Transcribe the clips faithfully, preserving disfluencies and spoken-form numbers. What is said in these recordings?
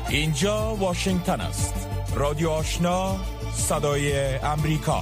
اینجا واشنگتن است. رادیو آشنا، صدای امریکا.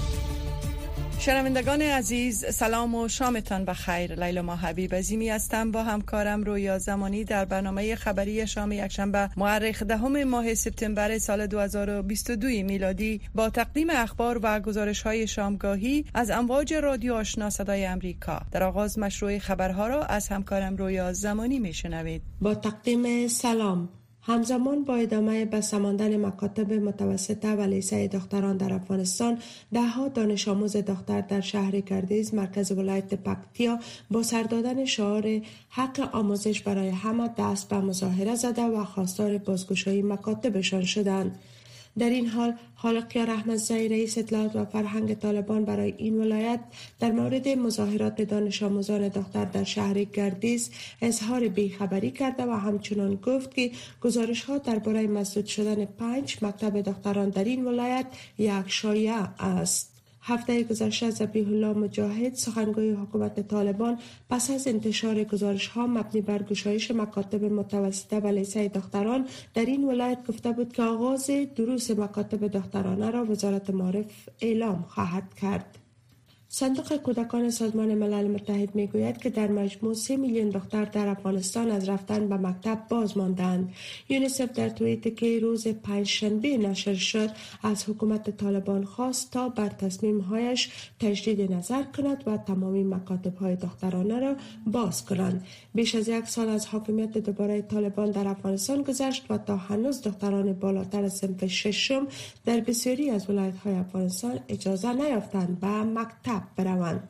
شنوندگان عزیز، سلام و شامتان بخیر. لیلا ما حبیب عظیمی هستم با همکارم رویا زمانی در برنامه خبری شام یکشنبه مورخ دهم ماه سپتامبر سال دو هزار و بیست و دو میلادی با تقدیم اخبار و گزارش‌های شامگاهی از امواج رادیو آشنا صدای امریکا. در آغاز مشروع خبرها را از همکارم رویا زمانی میشنوید. با تقدیم سلام. همزمان با ادامه بسته ماندن مکاتب متوسطه و لیسه دختران در افغانستان، دهها دانش آموز دختر در شهر گردیز مرکز ولایت پکتیا با سر دادن شعار حق آموزش برای همه دست به مظاهره زده و خواستار بازگشایی مکاتبشان شدند. در این حال خالقیار احمدزئی رئیس اطلاعات و فرهنگ طالبان برای این ولایت در مورد مظاهرات دانش آموزان دختر در شهر گردیز اظهار بیخبری کرده و همچنان گفت که گزارش ها درباره مسدود شدن پنج مکتب دختران در این ولایت یک شایعه است. هفته گذشته ذبیح الله مجاهد سخنگوی حکومت طالبان پس از انتشار گزارش ها مبنی بر گشایش مکاتب متوسطه و لیسه دختران در این ولایت گفته بود که آغاز دروس مکاتب دخترانه را وزارت معارف اعلام خواهد کرد. صندوق کودکان سازمان ملل متحد میگوید که در مجموع سه میلیون دختر در افغانستان از رفتن به مکتب باز ماندند. یونیسف در توییتی که روز پنجشنبه نشر شد از حکومت طالبان خواست تا بر تصمیم‌هایش تجدید نظر کند و تمامی مکاتب‌های دخترانه را باز کنند. بیش از یک سال از حاکمیت دوباره طالبان در افغانستان گذشت و تا هنوز دختران بالاتر از صنف ششم در بسیاری از ولایت‌های افغانستان اجازه نیافتند به مکتب بروند.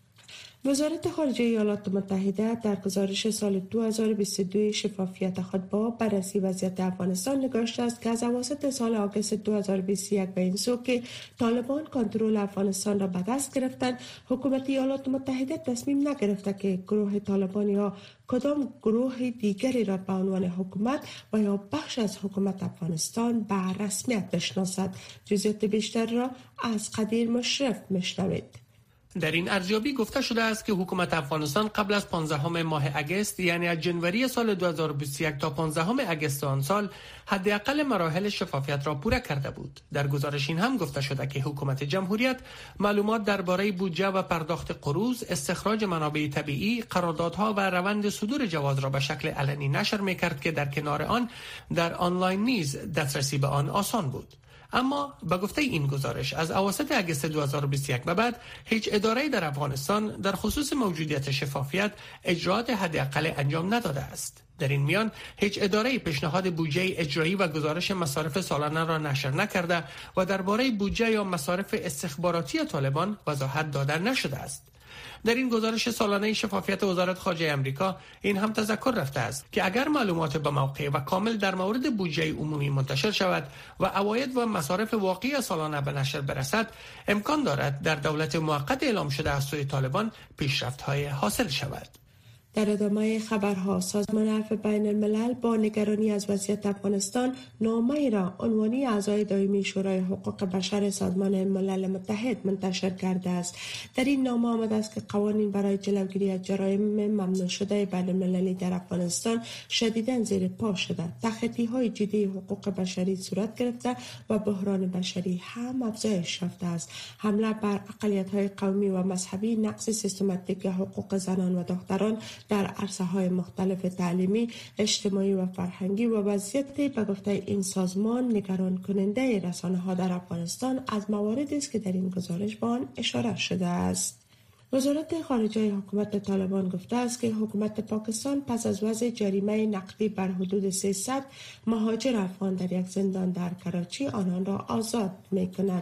وزارت خارجه ایالات متحده در گزارش سال دو هزار و بیست و دو شفافیت خود با بررسی وضعیت افغانستان نگاشته است که از اواسط سال آگوست دو هزار و بیست و یک به این سو که طالبان کنترل افغانستان را به دست گرفتند، حکومت ایالات متحده تصمیم نگرفته که گروه طالبان یا کدام گروه دیگری را به عنوان حکومت و یا بخش از حکومت افغانستان به رسمیت بشناسد. جزئیات بیشتر را از قدیر مشرف میشنوید. در این ارزیابی گفته شده است که حکومت افغانستان قبل از پانزدهم ماه اگست، یعنی از جنوری سال دو هزار و بیست و یک تا پانزدهم اگست آن سال، حداقل مراحل شفافیت را پوره کرده بود. در گزارش این هم گفته شده که حکومت جمهوریت معلومات درباره بودجه و پرداخت قروض، استخراج منابع طبیعی، قراردادها و روند صدور جواز را به شکل علنی نشر می‌کرد که در کنار آن در آنلاین نیز دسترسی به آن آسان بود. اما به گفته این گزارش از اواسط اگست دو هزار و بیست و یک به بعد هیچ اداره‌ای در افغانستان در خصوص موجودیت شفافیت اجراات حداقل انجام نداده است. در این میان هیچ اداره‌ای پیشنهاد بودجه اجرایی و گزارش مصارف سالانه را نشر نکرده و درباره بودجه یا مصارف استخباراتی طالبان وضاحت داده نشده است. در این گزارش سالانه شفافیت وزارت خارجه امریکا این هم تذکر رفته است که اگر معلومات به موقع و کامل در مورد بودجه عمومی منتشر شود و عواید و مصارف واقعی سالانه به نشر برسد، امکان دارد در دولت موقت اعلام شده از سوی طالبان پیشرفت‌های حاصل شود. در ادامه خبرها، سازمان عفو بین الملل با نگرانی از وضعیت افغانستان نامه‌ای را عنوانی اعضای دائمی شورای حقوق بشر سازمان ملل متحد منتشر کرده است. در این نامه آمده است که قوانین برای جلوگیری از جرایم ممنوع شده بین المللی در افغانستان شدیداً زیر پا شده، تخطی‌های جدی حقوق بشری صورت گرفته و بحران بشری هم افزایش یافته است. حمله بر اقلیت‌های قومی و مذهبی، نقض سیستماتیک حقوق زنان و دختران در عرصه‌های مختلف تعلیمی، اجتماعی و فرهنگی و وضعیت به گفته این سازمان نگران کننده رسانه‌ها در افغانستان از مواردی است که در این گزارش به آن اشاره شده است. وزارت خارجه حکومت طالبان گفته است که حکومت پاکستان پس از وضع جریمه نقدی بر حدود سیصد مهاجر افغان در یک زندان در کراچی آنان را آزاد می‌کند.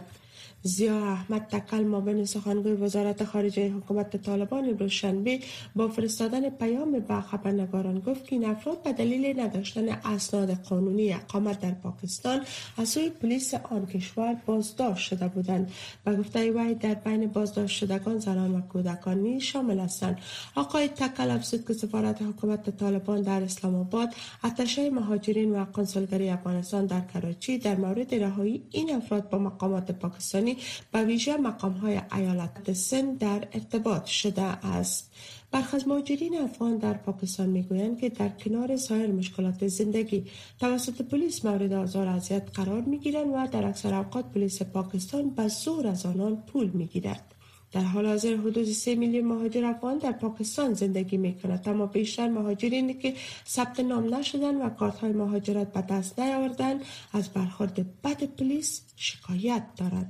ضیا احمد تکل معاون سخنگوی وزارت خارجه حکومت طالبان امروز شنبه با فرستادن پیام به خبرنگاران گفت که این افراد به دلیل نداشتن اسناد قانونی اقامت در پاکستان از سوی پلیس آن کشور بازداشت شده بودند. به گفته وی در بین بازداشت شدگان زنان و کودکان نیز شامل هستند. آقای تکل افزود که سفارت حکومت طالبان در اسلام آباد، اتشه مهاجرین و کنسولگری افغانستان در کراچی در مورد رهایی این افراد با مقامات پاکستان پاکستانی به ویژه مقام‌های ایالت سند در ارتباط شده است. برخی از مهاجرین افغان در پاکستان میگویند که در کنار سایر مشکلات زندگی توسط پلیس مورد آزار و اذیت قرار میگیرند و در اکثر اوقات پلیس پاکستان به زور از آنان پول میگیرد. در حال حاضر حدود سه میلیون مهاجر افغان در پاکستان زندگی میکنند، اما بیشتر مهاجرینی که ثبت نام نشدند و کارت‌های مهاجرت به دست نیاوردند از برخورد بد پلیس شکایت دارند.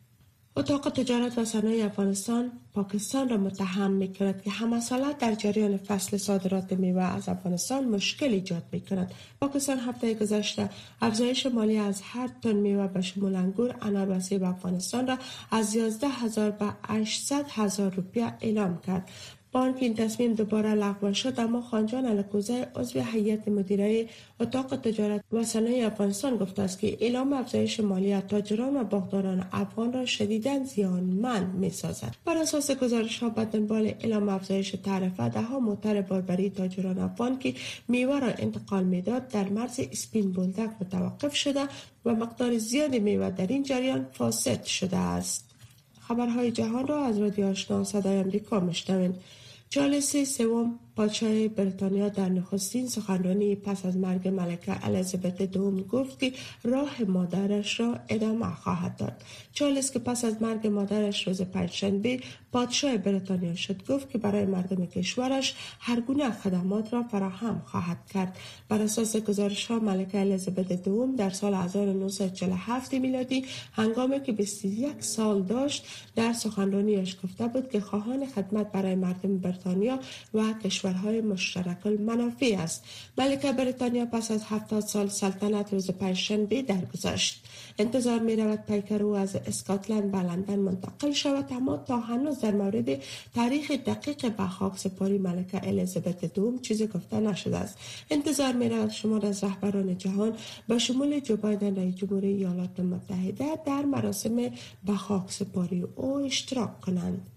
اتاق تجارت و صنایع افغانستان پاکستان را متهم می‌کند که هم‌سالت در جریان فصل صادرات میوه از افغانستان مشکل ایجاد می‌کند. پاکستان هفته گذشته افزایش مالی از هر تن میوه به شمول انگور، انار و سیب افغانستان را از یازده هزار به هشتصد هزار روپیه اعلام کرد. با آنکه این تصمیم دوباره لغو شد، اما خانجان الکوزی عضو هیئت مدیره اتاق تجارت و صنایع افغانستان گفته است که اعلام افزایش مالی تاجران و باغداران افغان را شدیداً زیانمند می‌سازد. بر اساس گزارش‌ها به دنبال اعلام افزایش تعرفه، ده‌ها موتر باربری تاجران افغان که میوه را انتقال می‌داد در مرز اسپین بولدک متوقف شده و مقدار زیادی میوه در این جریان فاسد شده است. خبرهای جهان را از رادیو آشنا صدای آمریکا میشنوید. چارلز سوم پادشاه بریتانیا در نخستین سخنرانی پس از مرگ ملکه الیزابت دوم گفت که راه مادرش را ادامه خواهد داد. چارلز که پس از مرگ مادرش روز پنجشنبه پادشاه بریتانیا شد، گفت که برای مردم کشورش هر گونه خدمات را فراهم خواهد کرد. بر اساس گزارش‌ها ملکه الیزابت دوم در سال هزار و نهصد و چهل و هفت میلادی هنگامی که بیست و یک سال داشت در سخنرانیش گفته بود که خواهان خدمت برای مردم بریتانیا و کشورهای مشترک المنافع است. ملکه بریتانیا پس از هفتاد سال سلطنت روز پنجشنبه درگذشت. انتظار می رود پیکر او از اسکاتلند به لندن منتقل شود، اما تا هنوز در مورد تاریخ دقیق به خاک سپاری ملکه الیزابت دوم چیزی گفته نشده است. انتظار می رود شمار از رهبران جهان به شمول جو بایدن رئیس جمهوری ایالات متحده در مراسم به خاک سپاری او اشتراک کنند.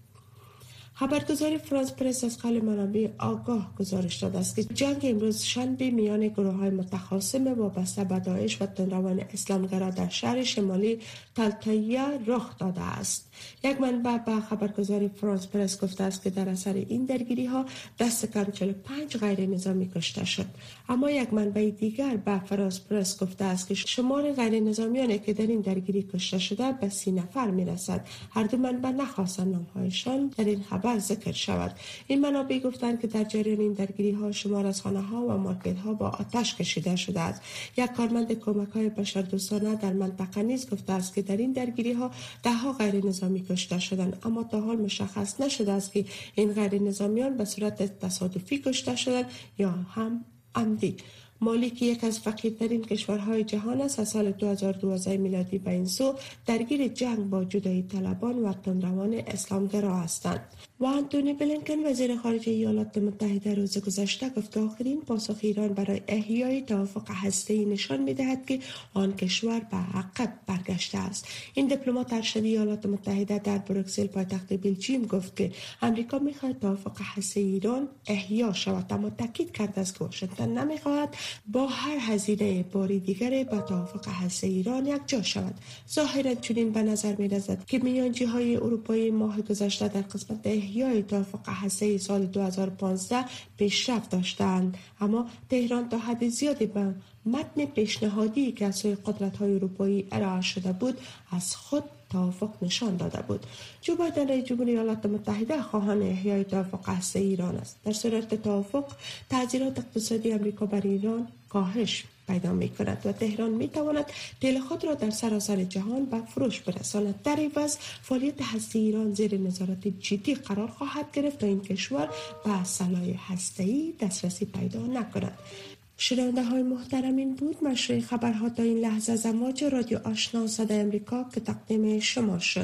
خبرگزاری فرانس پرس از قول منابع آگاه گزارش داده است که جنگ امروز شنبه میان گروه‌های متخاصم وابسته به داعش و تندروان اسلامگرا در شهر شمالی تلتایه رخ داده است. یک منبع به خبرگزاری فرانس پرس گفته است که در اثر این درگیری‌ها دست کم چهل و پنج غیر نظامی کشته شد. اما یک منبع دیگر به فرانس پرس گفته است که شمار غیر نظامیانی که در این درگیری کشته شده به سی نفر میرسد. هر دو منبع نخواستند نام‌هایشان در این خبر ذکر شود. این منابع گفتند که در جریان این درگیری‌ها شمار از خانه‌ها و مارکت‌ها با آتش کشیده شده است. یک کارمند کمک‌های بشردوستانه در منطقه نیز گفته است که در این درگیری‌ها ده‌ها غیر نظامی کشته شدند، اما تا حال مشخص نشده است که این غیر نظامیان به صورت تصادفی کشته شدند یا هم عمدی. مالی که یک از فقیرترین کشورهای جهان است، از سال دو هزار و دوازده میلادی به این سو درگیر جنگ با جدایی طلبان و تندروان اسلامگرا هستند. و آنتونی بلینکن وزیر خارجه ایالات متحده روز گذشته گفت که آخرین پاسخ ایران برای احیای توافق هسته‌ای نشان می‌دهد که آن کشور به عقب برگشته است. این دیپلمات ارشد ایالات متحده در بروکسل پایتخت بلژیوم گفت که آمریکا می‌خواهد توافق هسته‌ای ایران احیا شود، اما تاکید کرد است که واشنگتن نمی‌خواهد با هر هزینه باری دیگری با توافق هسته‌ای ایران یکجا شود. ظاهراً چنین به نظر می‌رسد که میانجی‌های اروپایی ماه گذشته در قسمت احیای توافق هسته‌ای سال دو هزار و پانزده پیشرفت داشتند، اما تهران تا حد زیادی به متن پیشنهادی که از سوی قدرت‌های اروپایی ارائه شده بود از خود توافق نشان داده بود. جو بایدن رئیس جمهوری ایالات متحده خواهان احیای توافق هسته‌ای ایران است. در صورت توافق تاثیرات اقتصادی آمریکا بر ایران کاهش پیدا می کند و تهران می تواند تیل خود را در سراسر جهان به فروش برساند. در عوض فعالیت هسته‌ای ایران زیر نظارت جدی قرار خواهد گرفت تا این کشور به سلاح هسته‌ای دسترسی پیدا نکند. شنونده های محترم، این بود مشروع خبرها تا این لحظه از امواج رادیو آشنا صدای آمریکا که تقدیم شما شد.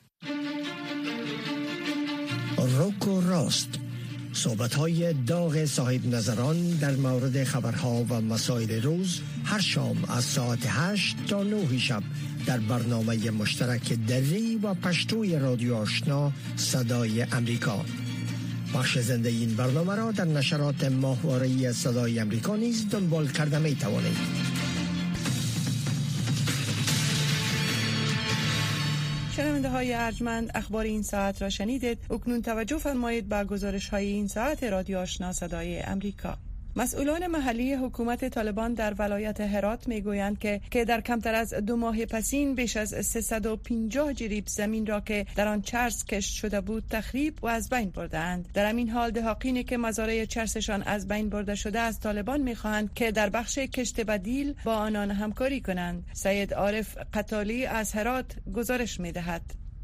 روک و راست، صحبت های داغ صاحب نظران در مورد خبرها و مسائل روز هر شام از ساعت هشت تا نه شب در برنامه مشترک دری و پشتوی رادیو آشنا صدای امریکا. بخش زنده این برنامه را در نشرات ماهواره‌ای صدای امریکا نیز دنبال کرده می توانید. شنونده های ارجمند، اخبار این ساعت را شنیدید. اکنون توجه فرمایید به گزارش های این ساعت رادیو آشنا صدای امریکا. مسئولان محلی حکومت طالبان در ولایت هرات میگویند که که در کمتر از دو ماه پسین بیش از سیصد و پنجاه جریب زمین را که در آن چرس کشت شده بود تخریب و از بین بردند. در همین حال دهاقینی که مزارع چرسشان از بین برده شده از طالبان میخواهند که در بخش کشت بدیل با آنان همکاری کنند. سید عارف قتالی از هرات گزارش میدهد.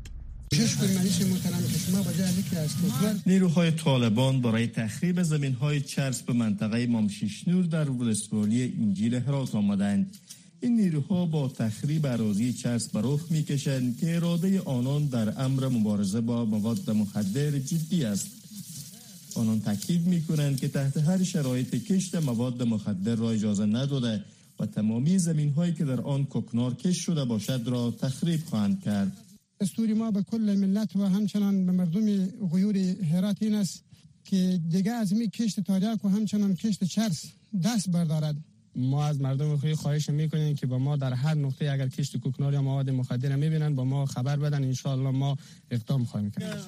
نیروهای طالبان برای تخریب زمین‌های چرس به منطقه مامشیشنور در ولسوالی انجیل هرات آمدند. این نیروها با تخریب اراضی چرس به رخ می‌کشند که اراده آنان در امر مبارزه با مواد مخدر جدی است. آنان تاکید می‌کنند که تحت هر شرایط کشت مواد مخدر را اجازه نداده و تمامی زمین‌هایی که در آن کوکنار کشت شده باشد را تخریب خواهند کرد. دستور ما به کل ملت و همچنان به مردم غیور هرات این است که دیگه از می کشت تاریک و همچنان کشت چرس دست بردارد. ما از مردم خوی خواهش میکنیم که با ما در هر نقطه اگر کشت کوکنار یا مواد مخدر میبینن با ما خبر بدن، ان شاء الله ما اقدام خواهیم کرد.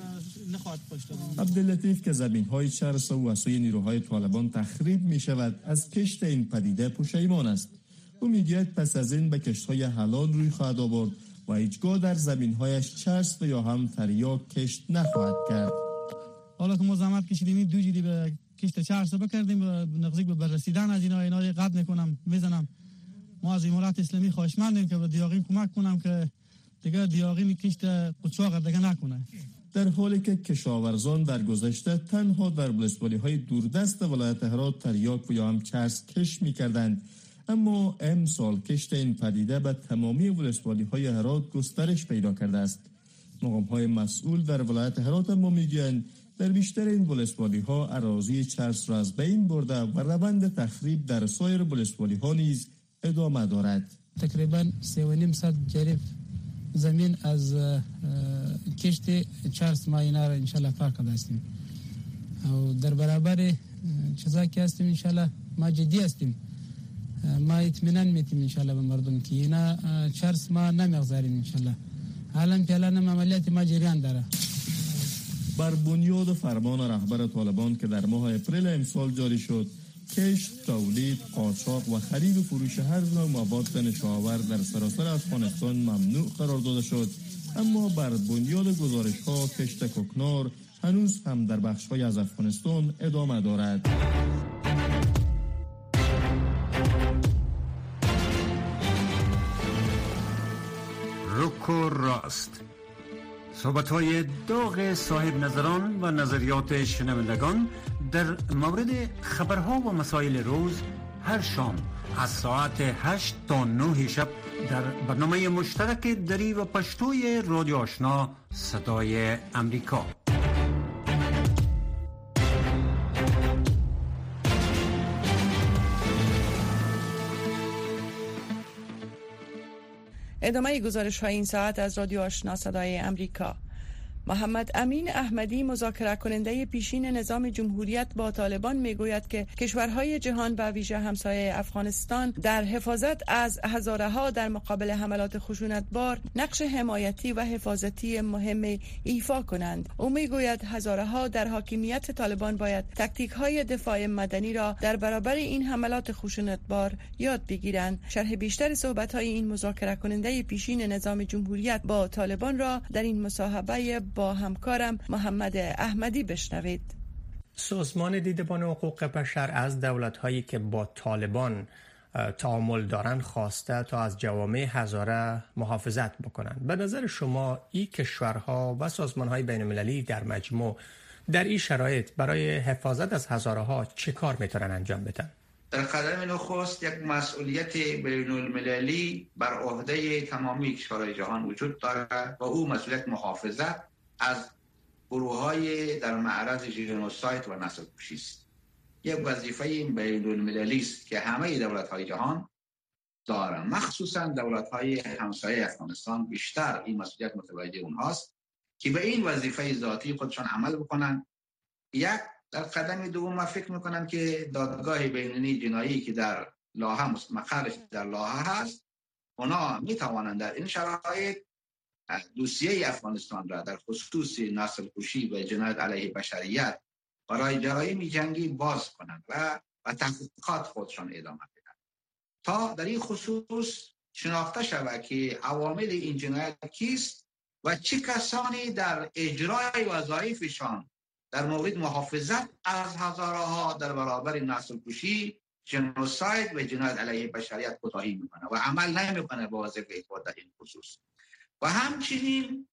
عبداللطیف که زمین‌های چرس و وسوی نیروهای طالبان تخریب میشود از کشت این پدیده پشیمان است. او میگوید پس از این به کشت‌های حلال روی خواهد آورد و هیچگاه در زمین‌هایش چرس و یا هم تریاک کشت نخواهد کرد. حالا که ما زحمت کشیدیم دو جدی به کشت چرس بکردیم و نزدیک به بررسیدن از اینا اینا قطع میکنم میزنم. ما از امارات اسلامی خواهشمندیم که به دیاقین کمک کنم که دیگه دیاقین کشت قاچاق دیگه نکنه. در حالی که کشاورزان در گذشته تنها در ولسوالی‌های دوردست ولایت هرات تریاک و یا هم چرس کش میکردند، اما امسال کشت این پدیده به تمامی ولسوالی‌های هرات گسترش پیدا کرده است. مقام‌های مسئول در ولایت هرات اما میگویند در بیشتر این ولسوالی‌ها اراضی چرس را از بین برده و روند تخریب در سایر ولسوالی‌ها نیز ادامه دارد. تقریباً سه و نیم صد جریب زمین از کشت چرس ما اینا را انشالله فرق داشتیم و در برابر چیزا که هستیم انشالله ما جدی هستیم. ما اطمینان میتیم انشالله به مردم که اینا چرس ما نمیگذاریم انشالله. حالا که الان عملیات ما جریان داره. بر بنیاد فرمان رهبر طالبان که در ماه اپریل امسال جاری شد، کشت، تولید، قاچاق و خرید و فروش هر نوع مواد نشاور در سراسر افغانستان ممنوع قرار داده شد، اما بر بنیاد گزارش‌ها کشت کوکنار هنوز هم در بخش‌های از افغانستان ادامه دارد. روکو راست، صحبت‌های داغ صاحب نظران و نظریات شنوندگان در مورد خبرها و مسائل روز هر شام از ساعت هشت تا نه شب در برنامه مشترک دری و پشتوی رادیو آشنا صدای امریکا. ادامه گزارش های این ساعت از رادیو آشنا صدای امریکا. محمد امین احمدی، مذاکره کننده پیشین نظام جمهوریت با طالبان، میگوید که کشورهای جهان و ویژه همسایه افغانستان در حفاظت از هزاره ها در مقابل حملات خشونتبار نقش حمایتی و حفاظتی مهم ایفا کنند. او میگوید هزاره ها در حاکمیت طالبان باید تکتیک های دفاع مدنی را در برابر این حملات خشونتبار یاد بگیرند. شرح بیشتر صحبت های این مذاکره کننده پیشین نظام جمهوریت با طالبان را در این مصاحبه با همکارم محمد احمدی بشنوید. سازمان دیدبان حقوق بشر از دولت‌هایی که با طالبان تعامل دارند خواسته تا از جوامع هزاره محافظت بکنند. به نظر شما این کشورها و سازمان‌های بین‌المللی در مجموع در این شرایط برای حفاظت از هزاره ها چه کار میتونن انجام بدن؟ در قدم نخست یک مسئولیت بین‌المللی بر عهده تمامی کشورهای جهان وجود دارد و او مسئولیت محافظت از گروه‌های در معرض ژنوساید و نسل‌کشی است. یک وظیفه بین‌المللی است که همه دولت‌های جهان دارند، مخصوصا دولت‌های همسایه افغانستان بیشتر این مسئولیت متوجه اونهاست که به این وظیفه ذاتی خودشان عمل بکنند. یک در قدم دوم ما فکر میکنم که دادگاه بین‌المللی جنایی که در لاهه مقرش در لاهه هست، اونا میتوانند در این شرایط دوسیه افغانستان را در خصوص نسل کشی و جنایت علیه بشریت برای جرایم جنگی باز کنند و و تحقیقات خودشان ادامه بدهند تا در این خصوص شناخته شود که عوامل این جنایت کیست و چه کسانی در اجرای وظایفشان در مورد محافظت از هزارها در برابر نسل کشی، جنوساید و جنایت علیه بشریت کوتاهی میکنه و عمل نمیکنه به وظیفه خود در این خصوص. و همچنین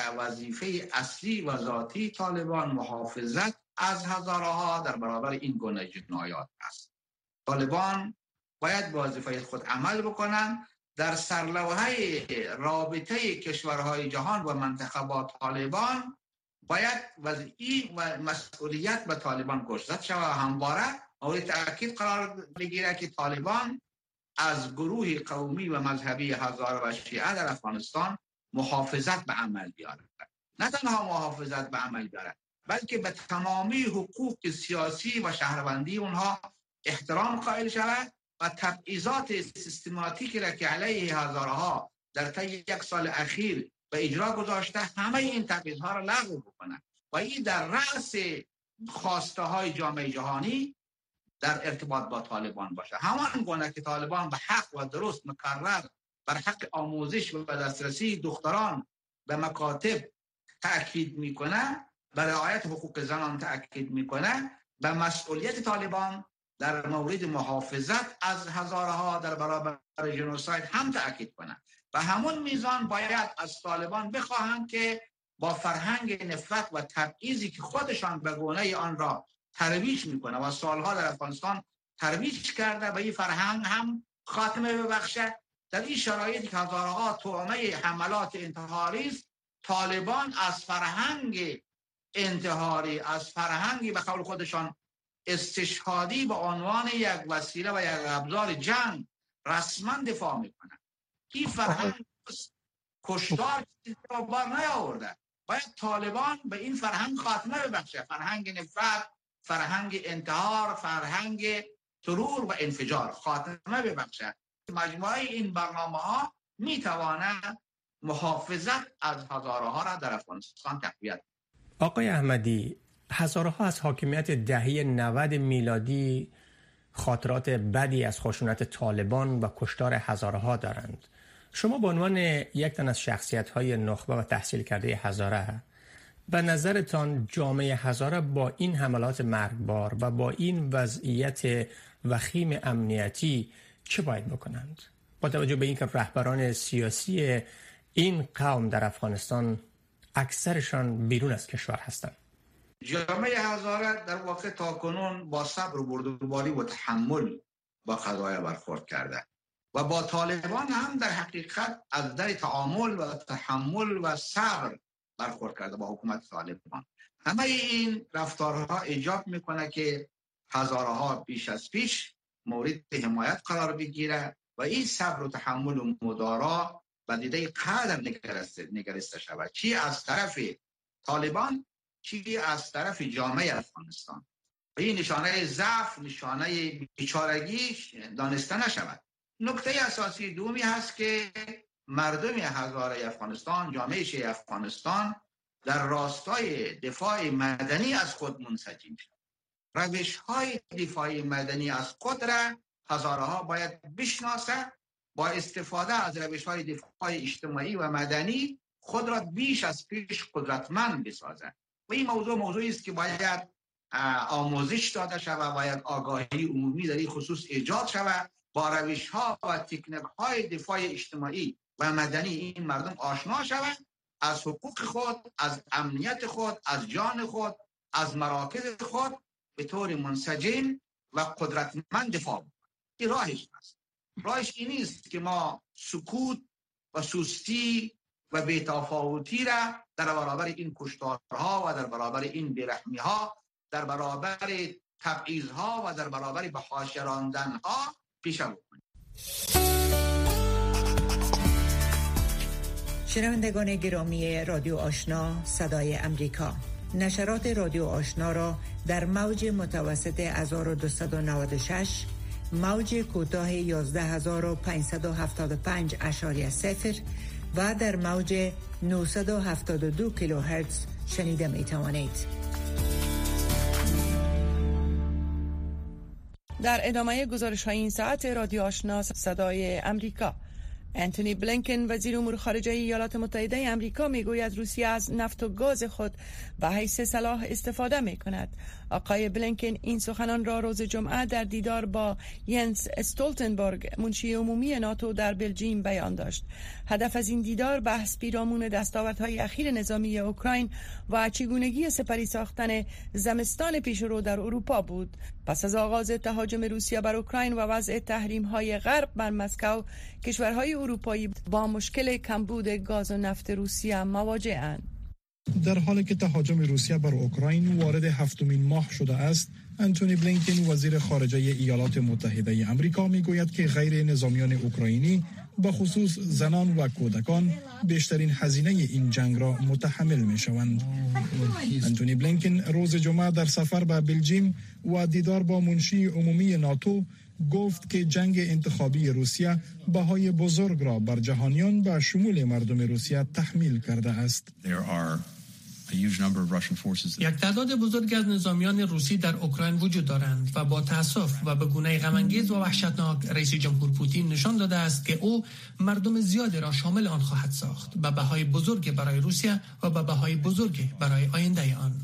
وظیفه اصلی و ذاتی طالبان محافظت از هزارها در برابر این گونه جنایات است. طالبان باید به وظیفه خود عمل بکنند. در سرلوحه رابطه کشورهای جهان و منطقه با طالبان باید وضعی و مسئولیت به طالبان گذاشته شود و همواره مورد تأکید قرار بگیره که طالبان از گروه قومی و مذهبی هزاره و شیعه در افغانستان محافظت به عمل بیارد. نه تنها محافظت به عمل بیارد بلکه به تمامی حقوق سیاسی و شهروندی اونها احترام قائل شود و تبعیضات سیستماتیکی را که علیه هزارها در طی یک سال اخیر به اجرا گذاشته همه این تبعیض‌ها را لغو بکنند و این در رأس خواسته های جامعه جهانی در ارتباط با طالبان باشه. همان گونه که طالبان به حق و درست مکرر بر حق آموزش و دسترسی دختران به مکاتب تأکید میکنه، بر رعایت حقوق زنان تأکید میکنه، به مسئولیت طالبان در مورد محافظت از هزارها در برابر جنوساید هم تأکید کنه. و همون میزان باید از طالبان بخواهند که با فرهنگ نفرت و تبعیضی که خودشان به گونه آن را ترویج میکنه و سالها در افغانستان ترویج کرده به این فرهنگ هم خاتمه ببخشه. در این شرایطی که هزارها تومه حملات انتحاری است، طالبان از فرهنگ انتحاری، از فرهنگی به قول خودشان استشهادی به عنوان یک وسیله و یک ابزار جنگ رسما دفاع میکنه. این فرهنگ کشتار را بار نیاورده. باید طالبان به این فرهنگ خاتمه ببخشه، فرهنگ نفرت، فرهنگ انتحار، فرهنگ ترور و انفجار خاتمه ببخشه. مجموعه این برنامه ها می تواند محافظت از هزارها را در افغانستان تقویت. آقای احمدی، هزارها از حاکمیت دهه نود میلادی خاطرات بدی از خشونت طالبان و کشتار هزارها دارند. شما به عنوان یک تن از شخصیت‌های نخبه و تحصیل کرده هزاره، به نظرتان جامعه هزاره با این حملات مرگبار و با این وضعیت وخیم امنیتی چه باید بکنند؟ با توجه به اینکه رهبران سیاسی این قوم در افغانستان اکثرشان بیرون از کشور هستند. جامعه هزاره در واقع تاکنون با صبر و بردباری و تحمل با قضایا برخورد کرده و با طالبان هم در حقیقت از در تعامل و تحمل و صبر برخورد کرده با حکومت طالبان. همه این رفتارها ایجاب میکنه که هزارها بیش از پیش مورد حمایت قرار بگیره و این صبر و تحمل و مدارا و دیده قدر نگرسته, نگرسته شود، چی از طرف طالبان چی از طرف جامعه افغانستان. و این نشانه ضعف، نشانه بیچارگی دانسته نشود. نکته اساسی دومی هست که مردم هزاره افغانستان، جامعه شیعه افغانستان در راستای دفاع مدنی از خود منسجم شد. روش های دفاع مدنی از خود را هزارها باید بشناسه، با استفاده از روش های دفاع اجتماعی و مدنی خود را بیش از پیش قدرتمند بسازد. و این موضوع موضوعی است که باید آموزش داده شود، باید آگاهی عمومی در این خصوص ایجاد شود، با روش ها و تکنیک های دفاع اجتماعی و مدنی این مردم آشنا شوند، از حقوق خود، از امنیت خود، از جان خود، از مراکز خود به طور منسجم و قدرتمند دفاع بکنند. این راهش است. راهش این نیست که ما سکوت و سستی و بی‌تفاوتی را در برابر این کشتارها و در برابر این بیرحمی‌ها، در برابر تبعیض‌ها و در برابر به حاشیه راندن‌ها پیش بکنیم. شنوندگان گرامی رادیو آشنا صدای امریکا، نشرات رادیو آشنا را در موج متوسط هزار و دویست و نود و شش، موج کوتاه یازده هزار و پانصد و هفتاد و پنج اشاری صفر و در موج نهصد و هفتاد و دو کیلوهرتز شنیده می توانید. در ادامه گزارش های این ساعت رادیو آشنا صدای امریکا، انتونی بلینکن وزیر امور خارجه ایالات متحده امریکا میگوید روسیه از نفت و گاز خود به حیث سلاح استفاده می کند. آقای بلینکن این سخنان را روز جمعه در دیدار با ینس استولتنبرگ منشی عمومی ناتو در بلژیم بیان داشت. هدف از این دیدار بحث پیرامون دستاوردهای اخیر نظامی اوکراین و چگونگی سپری ساختن زمستان پیشرو در اروپا بود. پس از آغاز تهاجم روسیه بر اوکراین و وضع تحریم‌های غرب بر مسکو، کشورهای اروپایی با مشکل کمبود گاز و نفت روسیه مواجه‌اند. در حالی که تهاجم روسیه بر اوکراین وارد هفتمین ماه شده است، انتونی بلینکن وزیر خارجه ایالات متحده آمریکا میگوید که غیر نظامیان اوکراینی به خصوص زنان و کودکان بیشترین هزینه این جنگ را متحمل می شوند. انتونی بلینکن روز جمعه در سفر به بلژیم و دیدار با منشی عمومی ناتو گفت که جنگ انتخابی روسیه بهای بزرگ را بر جهانیان به شمول مردم روسیه تحمیل کرده است. یک تعداد بزرگ از نظامیان روسی در اوکراین وجود دارند و با تأسف و به گونه غم‌انگیز و وحشتناک رئیس جمهور پوتین نشان داده است که او مردم زیادی را شامل آن خواهد ساخت به بهای بزرگ برای روسیه و به بهای بزرگ برای آینده آن.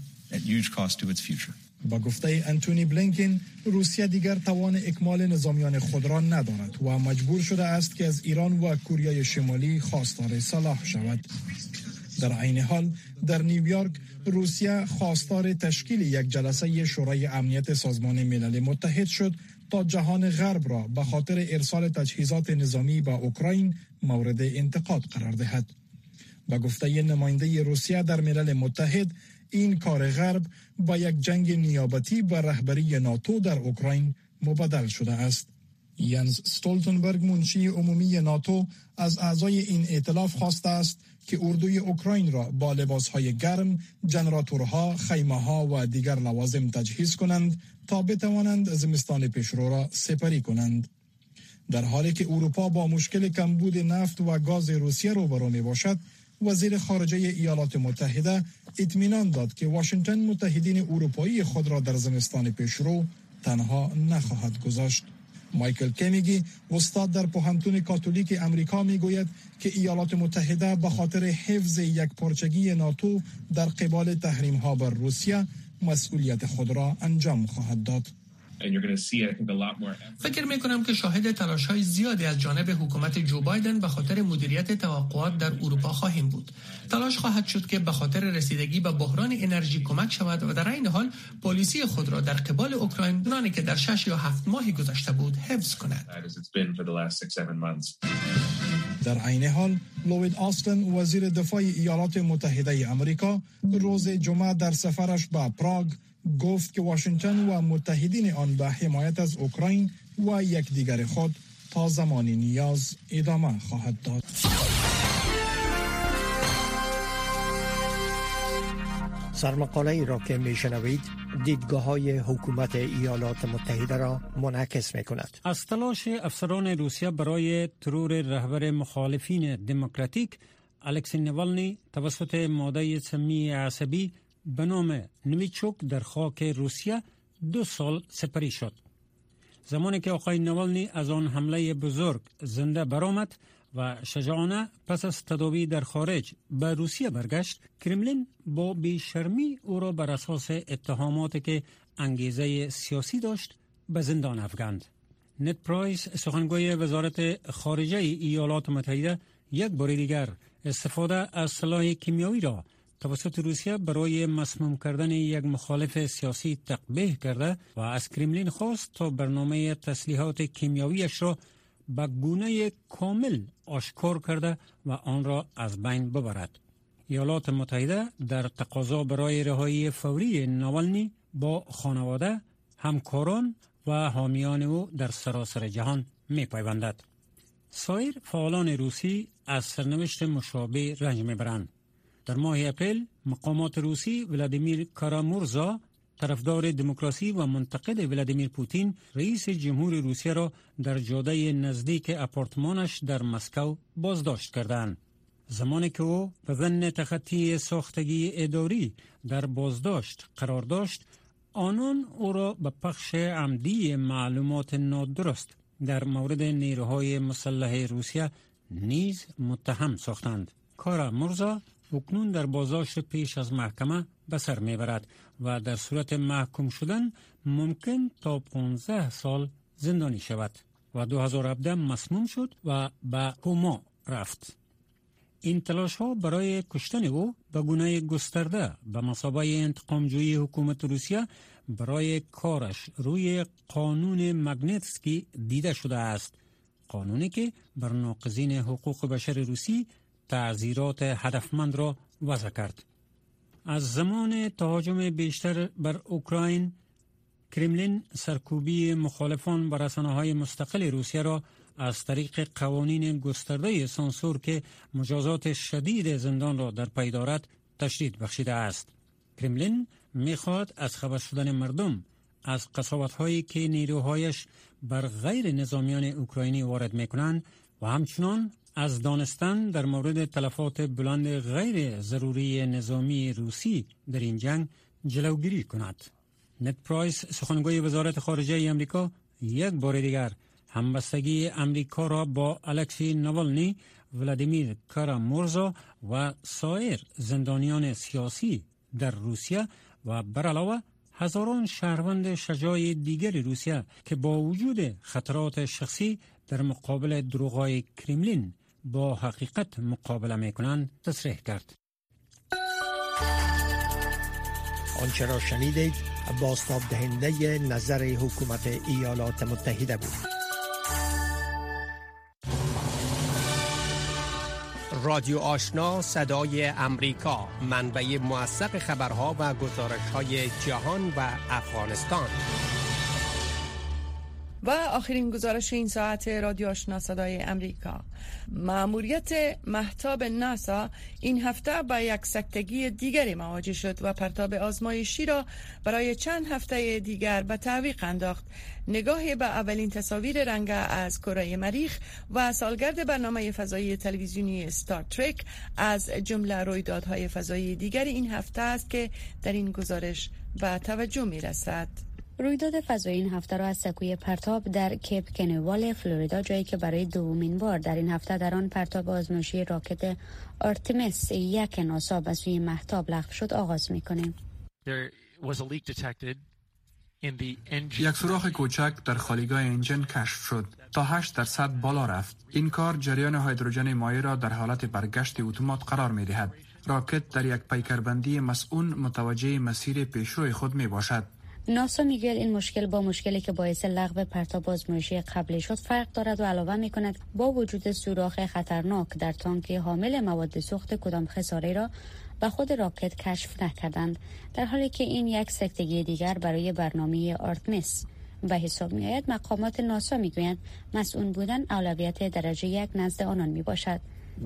با گفته انتونی بلینکن، روسیه دیگر توان اکمال نظامیان خود را ندارد و مجبور شده است که از ایران و کره شمالی خواستار سلاح شود. در عین حال در نیویورک روسیه خواستار تشکیل یک جلسه شورای امنیت سازمان ملل متحد شد تا جهان غرب را به خاطر ارسال تجهیزات نظامی به اوکراین مورد انتقاد قرار دهد. با گفته نماینده روسیه در ملل متحد، این کار غرب با یک جنگ نیابتی به رهبری ناتو در اوکراین مبدل شده است. ینس استولتنبرگ منشی عمومی ناتو از اعضای این ائتلاف خواسته است که اردوی اوکراین را با لباسهای گرم، جنراتورها، خیمه‌ها و دیگر لوازم تجهیز کنند تا بتوانند زمستان پیشرو را سپری کنند. در حالی که اروپا با مشکل کمبود نفت و گاز روسیه روبرو می باشد، وزیر خارجه ایالات متحده اطمینان داد که واشنگتن متحدین اروپایی خود را در زمستان پیشرو تنها نخواهد گذاشت. مایکل کمیگی، استاد در پوهنتون کاتولیک امریکا، میگوید که ایالات متحده به خاطر حفظ یک پارچگی ناتو در قبال تحریم ها بر روسیه مسئولیت خود را انجام خواهد داد. فکر می کنم که شاهد تلاش های زیادی از جانب حکومت جو بایدن به خاطر مدیریت توقعات در اروپا خواهیم بود. تلاش خواهد شد که به خاطر رسیدگی به بحران انرژی کمک شود و در این حال پالیسی خود را در قبال اوکراین چنانی که در شش یا هفت ماه گذشته بود حفظ کند. در عین حال لوید آستن، وزیر دفاع ایالات متحده آمریکا، روز جمعه در سفرش به پراگ گفت که واشنگتن و متحدین آن به حمایت از اوکراین و یکدیگر خود تا زمان نیاز ادامه خواهد داد. سرمقاله ای را که میشنوید دیدگاه های حکومت ایالات متحده را منعکس می کند. از تلاش افسران روسیه برای ترور رهبر مخالفین دموکراتیک الکسی نوالنی توسط ماده سمی عصبی به نام نویچوک در خاک روسیه دو سال سپری شد. زمانی که آقای نوالنی از آن حمله بزرگ زنده برآمد و شجاعانه پس از تداوی در خارج به روسیه برگشت، کرملین با بیشرمی او را بر اساس اتهاماتی که انگیزه سیاسی داشت به زندان افکند. نت پرایس، سخنگوی وزارت خارجه ایالات متحده، یک بار دیگر استفاده از سلاح کیمیایی را توسط روسیه برای مسموم کردن یک مخالف سیاسی تقبیح کرده و از کرملین خواست تا برنامه تسلیحات کیمیاییش را به گونه کامل آشکار کرده و آن را از بین ببرد. ایالات متحده در تقاضا برای رهایی فوری ناوالنی با خانواده، همکاران و حامیان او در سراسر جهان می پیوندد. سایر فعالان روسی از سرنوشت مشابه رنج می برند. در ماه اپریل مقامات روسی ولادیمیر کارامورزا، طرفدار دموکراسی و منتقد ولادیمیر پوتین، رئیس جمهور روسیه را در جاده نزدیک آپارتمانش در مسکو بازداشت کردند. زمانی که او به ظن تخطی ساختگی اداری در بازداشت قرار داشت، آنان او را به پخش عمدی معلومات نادرست در مورد نیروهای مسلح روسیه نیز متهم ساختند. کارا مرزا اکنون در بازداشت پیش از محکمه به سر میبرد و در صورت محکوم شدن ممکن تا پانزده سال زندانی شود و دو هزار و هفده مسموم شد و به کوما رفت. این تلاش ها برای کشتن او به گونه گسترده به مثابه انتقامجویی حکومت روسیه برای کارش روی قانون ماگنیتسکی دیده شده است، قانونی که بر ناقضین حقوق بشر روسی تعزیرات هدفمند را وضع کرد. از زمان تهاجم بیشتر بر اوکراین، کرملین سرکوبی مخالفان بر رسانه‌های مستقل روسیه را از طریق قوانین گسترده سانسور که مجازات شدید زندان را در پی دارد تشدید بخشیده است. کرملین می‌خواهد از خبر شدن مردم از قساوت‌هایی که نیروهایش بر غیر نظامیان اوکراینی وارد می‌کنند و همچنان از دانستن در مورد تلفات بلند غیر ضروری نظامی روسی در این جنگ جلوگیری کند. نت پرایس، سخنگوی وزارت خارجه امریکا، یک بار دیگر همبستگی امریکا را با الکسی ناوالنی، ولادیمیر کارامورزا و سایر زندانیان سیاسی در روسیه و بر علاوه هزاران شهروند شجاع دیگر روسیه که با وجود خطرات شخصی در مقابل دروغ‌های کرملین با حقیقت مقابله می‌کنند تصریح کرد. آنچه را شنیدید بازتاب دهنده نظر حکومت ایالات متحده بود. رادیو آشنا صدای امریکا، منبع موثق خبرها و گزارش‌های جهان و افغانستان. و آخرین گزارش این ساعت رادیو آشنا صدای امریکا. مأموریت مهتاب ناسا این هفته با یک سکتگی دیگری مواجه شد و پرتاب آزمایشی را برای چند هفته دیگر به تعویق انداخت. نگاهی به اولین تصاویر رنگ از کره مریخ و سالگرد برنامه فضایی تلویزیونی استار ترک از جمله رویدادهای فضایی دیگر این هفته است که در این گزارش به توجه می رسد. رویداد فضایی این هفته را از سکوی پرتاب در کیپ کنوال فلوریدا، جایی که برای دومین بار در این هفته در آن پرتاب آزمایشی راکت آرتمیس یک ناسا به سوی مهتاب لغو شد، آغاز می‌کنیم. یک سوراخ کوچک در خالیگاه انجن کشف شد. تا هشت درصد بالا رفت. این کار جریان هیدروژن مایع را در حالت برگشت اتومات قرار می‌دهد. راکت در یک پیکربندی مسئول متوجه مسیر پیشروی خود میباشد. ناسا میگه این مشکل با مشکلی که باعث لغو پرتاب آزمایشی قبلی شد فرق دارد و علاوه میکند با وجود سوراخ خطرناک در تانک حامل مواد سوخت کدام خساره را به خود راکت کشف نکردند، در حالی که این یک سکتگی دیگر برای برنامه آرتمیس به حساب می آید. مقامات ناسا میگویند مسئول بودن اولویت درجه یک نزد آنان می باشد.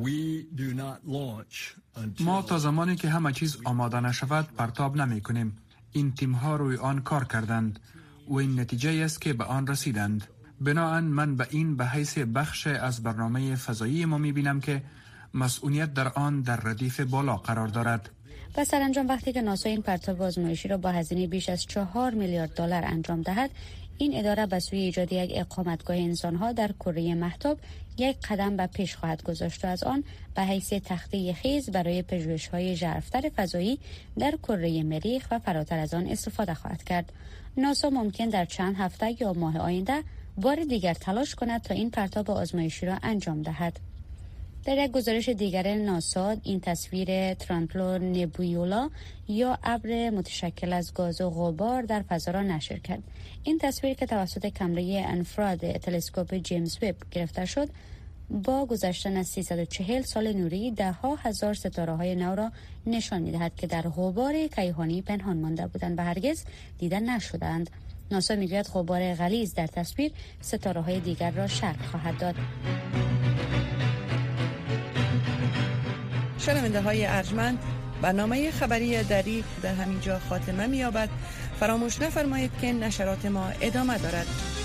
ما تا زمانی که همه چیز آماده نشود پرتاب نمی کنیم. این تیم ها روی آن کار کردند و این نتیجه است که به آن رسیدند. بنابراین من به این به حیث بخش از برنامه فضایی ما می بینم که مسئولیت در آن در ردیف بالا قرار دارد. و سرانجام وقتی که ناسا این پرتاب آزمایشی را با هزینه بیش از چهار میلیارد دلار انجام دهد، این اداره به سوی ایجاد یک اقامتگاه انسان‌ها در کره مهتاب یک قدم به پیش خواهد گذاشت و از آن به حیث تخته خیز برای پژوهش‌های ژرف‌تر فضایی در کره مریخ و فراتر از آن استفاده خواهد کرد. ناسا ممکن در چند هفته یا ماه آینده بار دیگر تلاش کند تا این پرتاب آزمایشی را انجام دهد. در یک گزارش دیگر ناسا این تصویر ترانتلو نبویولا یا ابر متشکل از گاز و غبار در فضا را نشر کرد. این تصویر که توسط کامره انفراد تلسکوپ جیمز وب گرفته شد، با گذشتن از سیصد و چهل سال نوری ده ها هزار ستاره های نو را نشان می دهد که در غبار کیهانی پنهان مانده بودند و هرگز دیده نشدند. ناسا می گوید غبار غلیظ در تصویر ستاره های دیگر را شکل خواهد داد. شنونده های ارجمند، برنامه خبری دری در همینجا خاتمه می‌یابد. فراموش نفرمایید که نشرات ما ادامه دارد.